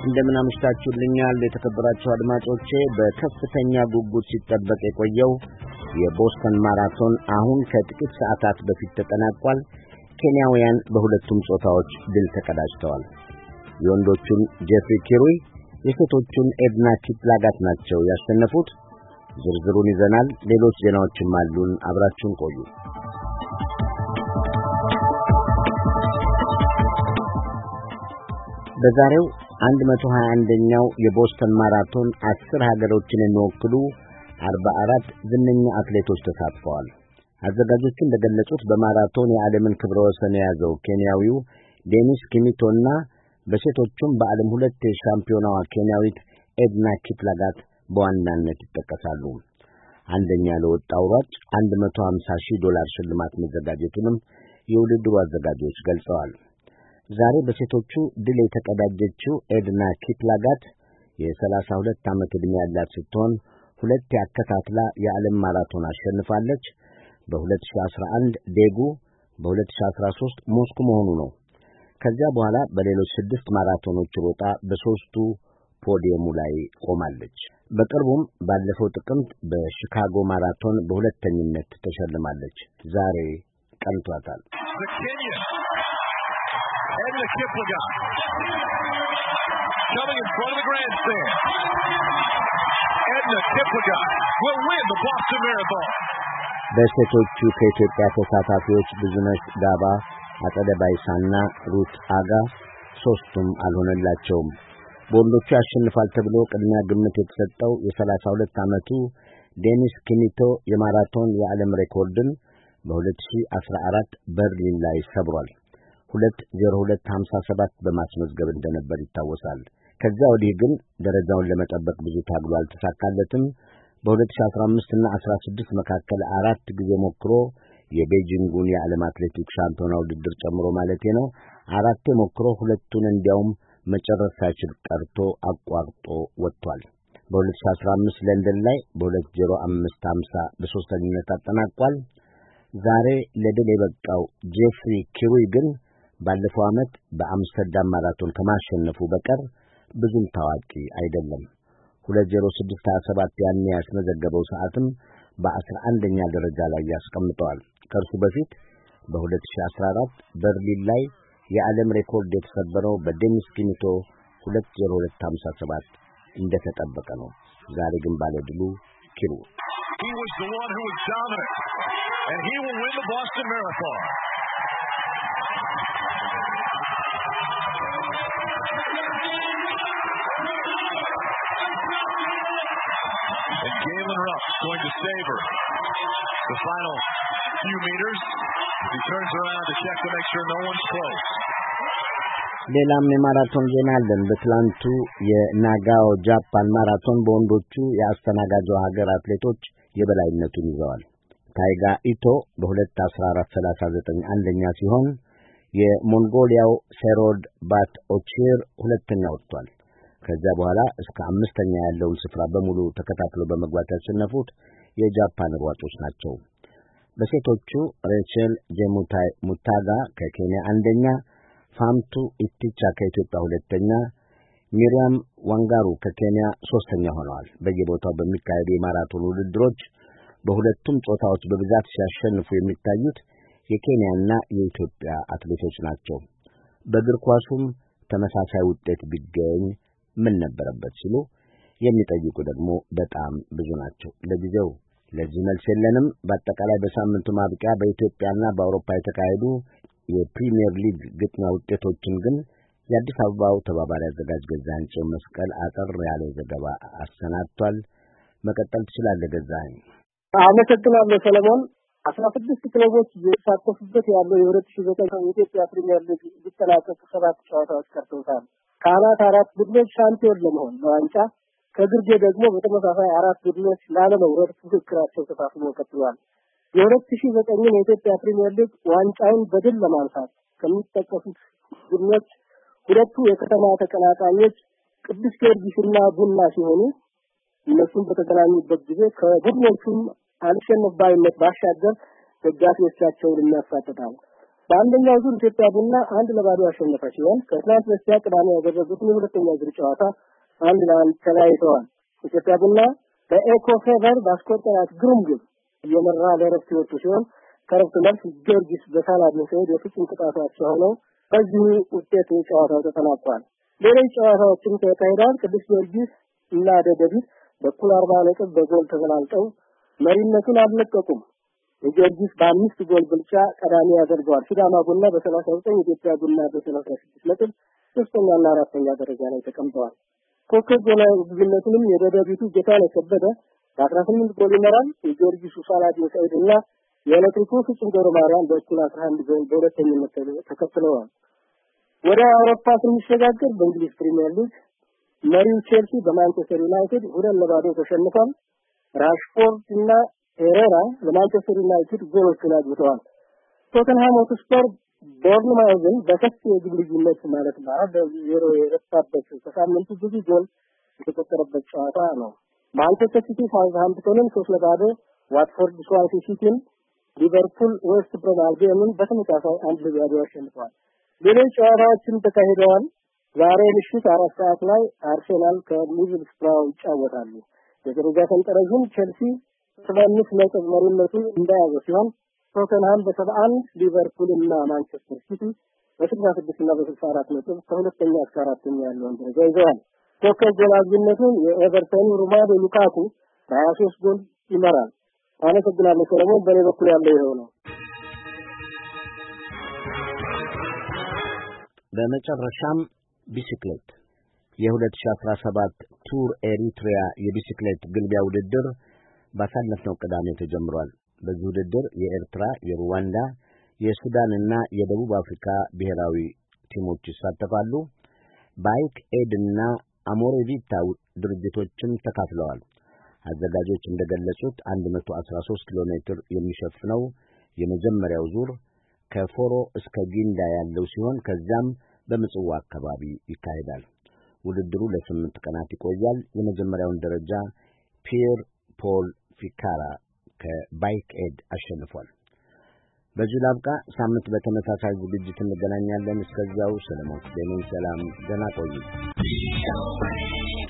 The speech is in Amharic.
እንደምን አምሽታችሁልኛል የተከበራችሁ አድማጮቼ። በከፍተኛ ጉጉት ሲጠበቅ የቆየው የቦስተን ማራቶን አሁን ከጥቂት ሰዓታት በፊት ተጠናቋል። ኬንያውያን በሁለቱም ጾታዎች ድል ተቀዳጅተዋል። የወንዶቹን ጄፍሪ ኪሩይ፣ የሴቶቹን ኤድና ኪፕላጋት ናቸው ያሸነፉት። ዝርዝሩን ይዘናል። ሌሎች ዜናዎችም አሉን። አብራችሁን ቆዩ። በዛሬው 121ኛው የቦስተን ማራቶን 10 ሀገሮችን የሚወክሉ 44 ዝነኛ አትሌቶች ተሳትፈዋል። አዘጋጆቹ እንደገለጹት በማራቶን የዓለምን ክብረ ወሰን የያዘው ኬንያዊው ዴኒስ ኪሚቶና በሴቶቹም በዓለም ሁለት የሻምፒዮናዋ ኬንያዊት ኤድና ኪፕላጋት በዋናነት ይጠቀሳሉ። አንደኛ ለወጣው ሯጭ $150,000 ሽልማት መዘጋጀቱንም የውድድሩ አዘጋጆች ገልጸዋል። ዛሬ በሴቶቹ ድል የተቀዳጀችው ኤድና ኪፕላጋት የ32 ዓመት ዕድሜ ያላት ስትሆን ሁለት ያከታትላ የዓለም ማራቶን አሸንፋለች። በ2011 ዴጉ፣ በ2013 ሞስኮ መሆኑ ነው። ከዚያ በኋላ በሌሎች 6 ማራቶኖች ሮጣ በሶስቱ ፖዲየሙ ላይ ቆማለች። በቅርቡም ባለፈው ጥቅምት በሺካጎ ማራቶን በሁለተኝነት ተሸልማለች። ዛሬ ቀንቷታል። Edna Kiplagat coming in front of the grandstand. Edna Kiplagat will win the Boston Marathon. በሴቶቹ ከኢትዮጵያ ተሳታፊዎች ብዙነሽ ዳባ፣ አጸደ ባይሳና ሩት አጋ ሶስቱም አልሆነላቸውም። በወንዶቹ ያሸንፋል ተብሎ ቅድሚያ ግምት የተሰጠው የ32 ዓመቱ ዴኒስ ኪሚቶ የማራቶን የዓለም ሬኮርድን በ2014 በርሊን ላይ ሰብሯል። 2:02:57 በማስመዝገብ እንደነበር ይታወሳል። ከዚያ ወዲህ ግን ደረጃውን ለመጠበቅ ብዙ ታግሎ አልተሳካለትም። በ2015 እና 16 መካከል 4 ጊዜ ሞክሮ የቤጂንጉን የዓለም አትሌቲክስ ሻምፒዮና ውድድር ጨምሮ ማለቴ ነው 4 ሞክሮ ሁለቱን እንዲያውም መጨረስ ሳይችል ቀርቶ አቋርጦ ወጥቷል። በ2015 ለንደን ላይ በ2:05:50 በሶስተኝነት አጠናቋል። ዛሬ ለድል የበቃው ጄፍሪ ኪሩይ ግን ባለፈው ዓመት በአምስተርዳም ማራቶን ከማሸነፉ በቀር ብዙም ታዋቂ አይደለም። 2:06:27 ያን ያስመዘገበው ሰዓትም በ11ኛ ደረጃ ላይ ያስቀምጠዋል። ከእርሱ በፊት በ2014 በርሊን ላይ የዓለም ሬኮርድ የተሰበረው በዴኒስ ኪሚቶ 2:02:57 እንደተጠበቀ ነው። ዛሬ ግን ባለድሉ ኪሩይ He was the one who was dominant, and he will win the Boston Marathon. And Galen Rupp's going to save her. The final few meters. He turns around to check to make sure no one's close. ሌላም የማራቶን ዜና አለን። በትላንቱ የናጋኦ ጃፓን ማራቶን በወንዶቹ የአስተናጋጇ ሀገር አትሌቶች የበላይነቱን ይዘዋል። ታይጋ ኢቶ በ2:14:39 አንደኛ ሲሆን የሞንጎሊያው ሴሮድ ባት ኦቺር ሁለተኛ ወጥቷል። ከዚያ በኋላ እስከ አምስተኛ ያለውን ስፍራ በሙሉ ተከታትሎ በመግባት ያሸነፉት የጃፓን ሯጮች ናቸው። በሴቶቹ ሬቸል ጄሙታይ ሙታጋ ከኬንያ አንደኛ፣ ፋምቱ ኢቲቻ ከኢትዮጵያ ሁለተኛ፣ ሚሪያም ዋንጋሩ ከኬንያ ሶስተኛ ሆነዋል። በየቦታው በሚካሄዱ የማራቶን ውድድሮች በሁለቱም ጾታዎች በብዛት ሲያሸንፉ የሚታዩት የኬንያና የኢትዮጵያ አትሌቶች ናቸው። በእግር ኳሱም ተመሳሳይ ውጤት ቢገኝ ምን ነበረበት ሲሉ የሚጠይቁ ደግሞ በጣም ብዙ ናቸው። ለጊዜው ለዚህ መልስ የለንም። በአጠቃላይ በሳምንቱ ማብቂያ በኢትዮጵያና በአውሮፓ የተካሄዱ የፕሪሚየር ሊግ ግጥሚያ ውጤቶችን ግን የአዲስ አበባው ተባባሪ አዘጋጅ ገዛኸኝ ጽዮን መስቀል አጠር ያለ ዘገባ አሰናድቷል። መቀጠል ትችላለህ ገዛኸኝ። አመሰግናለሁ ሰለሞን። 16 ክለቦች የተሳተፉበት ያለው የ2009 የኢትዮጵያ ፕሪሚየር ሊግ ሊጠናቀቅ 7 ጨዋታዎች ቀርተውታል። ከአራት 4 ቡድኖች ሻምፒዮን ለመሆን ለዋንጫ፣ ከግርጌ ደግሞ በተመሳሳይ 4 ቡድኖች ላለመውረድ ፉክክራቸው ተፋፍሞ ቀጥሏል። የ2009 የኢትዮጵያ ፕሪሚየር ሊግ ዋንጫውን በድል ለማንሳት ከሚጠቀሱት ቡድኖች ሁለቱ የከተማ ተቀናቃኞች ቅዱስ ጊዮርጊስና ቡና ሲሆኑ እነሱም በተገናኙበት ጊዜ ከቡድኖቹም አልሸነፍ ባይነት ባሻገር ደጋፊዎቻቸውን የሚያሳትታል። በአንደኛው ዙር ኢትዮጵያ ቡና 1-0 አሸነፈ ሲሆን ከትናንት በስቲያ ቅዳሜ ያደረጉትን የሁለተኛ ዙር ጨዋታ 1-1 ተለያይተዋል። ኢትዮጵያ ቡና በኤኮ ፌቨር ባስቆጠራት ግሩም ግብ እየመራ ለረፍት የወጡ ሲሆን ከረፍት መልስ ጊዮርጊስ በሳላዲን ሰይድ የፍጹም ቅጣታቸው ሆነው በዚህ ውጤት ጨዋታው ተጠናቋል። ሌሎች ጨዋታዎችም ተካሂደዋል። ቅዱስ ጊዮርጊስ እና ደደቢት በኩል 40 ነጥብ በጎል ተበላልጠው መሪነቱን አልለቀቁም። የጊዮርጊስ በ5 ጎል ብልጫ ቀዳሚ ያደርገዋል። ሲዳማ ቡና በ39 ኢትዮጵያ ቡና በ36 ነጥብ ሶስተኛና አራተኛ ደረጃ ላይ ተቀምጠዋል። ኮከብ ጎልነቱንም የደደቢቱ ጌታነህ ከበደ በ18 ጎል ይመራል። የጊዮርጊሱ ሳላዲን ሰይድና የኤሌክትሪኩ ፍጹም ገብረ ማርያም በኩል 11 ጎል በሁለተኝነት ተከትለዋል። ወደ አውሮፓ ስንሸጋገር በእንግሊዝ ፕሪሚየር ሊግ መሪው ቼልሲ በማንቸስተር ዩናይትድ 2-0 ተሸንፏል። ራሽፎርድ እና ሄሬራ ለማንቸስተር ዩናይትድ ጎሎችን አግብተዋል። ቶተንሃም ሆትስፐር ቦርንማውዝን በሰፊ የግብ ልዩነት ማለት ነው 4-0 የረታበት ከሳምንቱ ብዙ ጎል የተቆጠረበት ጨዋታ ነው። ማንቸስተር ሲቲ ሳውዝሃምፕተንን 3-0፣ ዋትፎርድ ስዋንሲ ሲቲን፣ ሊቨርፑል ዌስት ብሮም አልቢዮንን በተመሳሳይ 1-0 አሸንፈዋል። ሌሎች ጨዋታዎችም ተካሂደዋል። ዛሬ ምሽት 4 ሰዓት ላይ አርሴናል ከሚድልስብራው ይጫወታሉ። የደረጃ ሰንጠረዡን ቼልሲ 75 ነጥብ መሪነቱን እንደያዘ ሲሆን ቶተንሃም በ71 ሊቨርፑል እና ማንቸስተር ሲቲ በ66 እና በ64 ነጥብ ከሁለተኛ እስከ አራተኛ ያለውን ደረጃ ይዘዋል። ኮከብ ጎል አግቢነቱን የኤቨርተኑ ሮማዶ ሉካኩ በ23 ጎል ይመራል። አመሰግናለሁ ሰለሞን። በኔ በኩል ያለው ይሄው ነው። በመጨረሻም ቢሲክሌት የ2017 ቱር ኤሪትሪያ የቢሲክሌት ግልቢያ ውድድር ባሳለፍነው ቅዳሜ ተጀምሯል። በዚህ ውድድር የኤርትራ፣ የሩዋንዳ፣ የሱዳንና የደቡብ አፍሪካ ብሔራዊ ቲሞች ይሳተፋሉ። ባይክ ኤድ እና አሞሬቪታ ድርጅቶችም ተካፍለዋል። አዘጋጆች እንደገለጹት 113 ኪሎ ሜትር የሚሸፍነው የመጀመሪያው ዙር ከፎሮ እስከ ጊንዳ ያለው ሲሆን ከዚያም በምጽዋ አካባቢ ይካሄዳል። ውድድሩ ለ8 ቀናት ይቆያል። የመጀመሪያውን ደረጃ ፒየር ፖል ፊካራ ከባይክ ኤድ አሸንፏል። በዚህ ላብቃ። ሳምንት በተመሳሳይ ዝግጅት እንገናኛለን። እስከዚያው ሰለሞን ክፍሌ ነኝ። ሰላም፣ ደህና ቆዩ።